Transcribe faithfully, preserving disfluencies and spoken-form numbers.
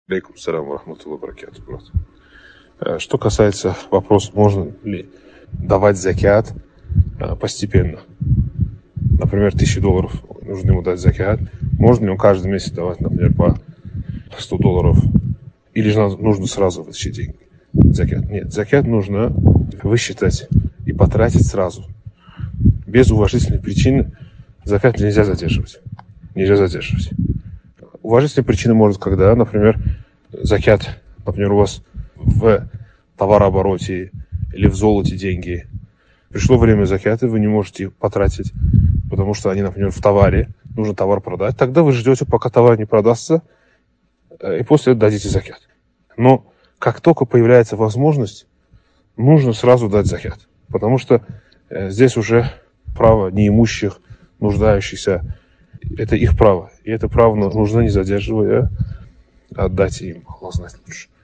Алейкум салям рахматуллахи баракату, брат. Что касается вопроса, можно ли давать закят постепенно. Например, тысячу долларов нужно ему дать закят. Можно ли он каждый месяц давать, например, по сто долларов? Или же нужно сразу вытащить деньги? Закят. Нет, закят нужно высчитать и потратить сразу. Без уважительной причины закят нельзя задерживать. Нельзя задерживать. Уважительные причины может, когда, например, закят, например, у вас в товарообороте или в золоте деньги. Пришло время закята, вы не можете потратить, потому что они, например, в товаре, нужно товар продать. Тогда вы ждете, пока товар не продастся, и после этого дадите закят. Но как только появляется возможность, нужно сразу дать закят. Потому что здесь уже право неимущих, нуждающихся, это их право. И это право нужно, не задерживая, отдать им. Аллах знает лучше.